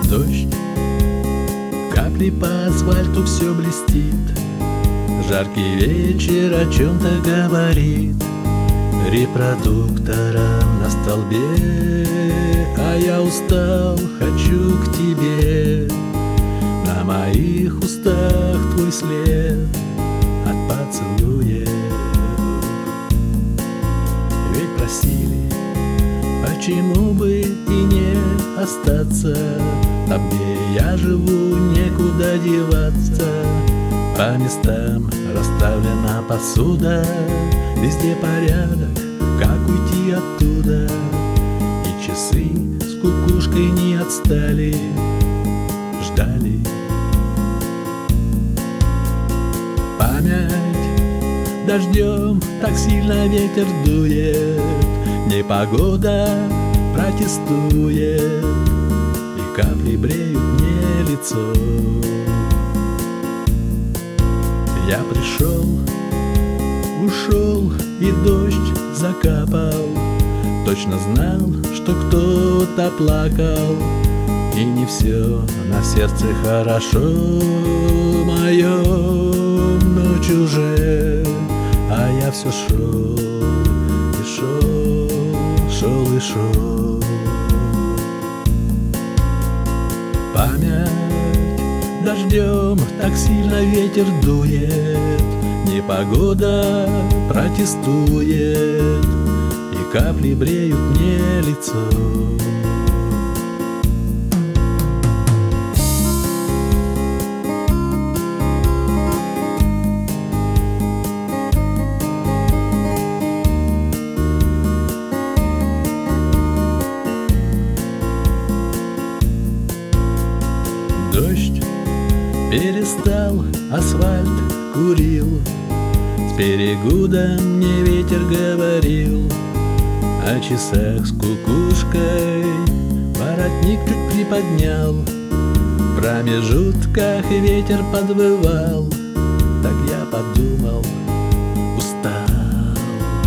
Дождь, капли по асфальту, все блестит. Жаркий вечер о чем-то говорит репродуктором на столбе. А я устал, хочу к тебе. На моих устах твой след от поцелуев. Ведь просили, почему бы и не остаться там, где я живу, некуда деваться. По местам расставлена посуда, везде порядок, как уйти оттуда. И часы с кукушкой не отстали, ждали. Память дождем, так сильно ветер дует, непогода протестует, и капли бреют мне лицо. Я пришел, ушел, и дождь закапал. Точно знал, что кто-то плакал, и не все на сердце хорошо. Моя ночь уже, а я все шел и шел, шел и шел. Память дождем, так сильно ветер дует, непогода протестует, и капли бреют мне лицо. Дождь перестал, асфальт курил, с берегуда мне ветер говорил о часах с кукушкой. Воротник чуть приподнял, в промежутках ветер подвывал. Так я подумал, устал.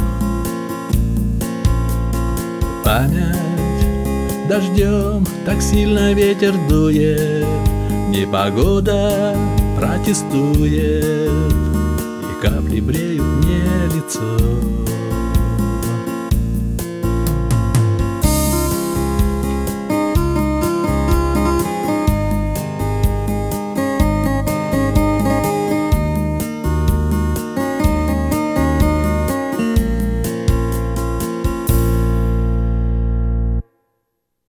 Память дождем, так сильно ветер дует, непогода протестует, и капли бреют мне лицо.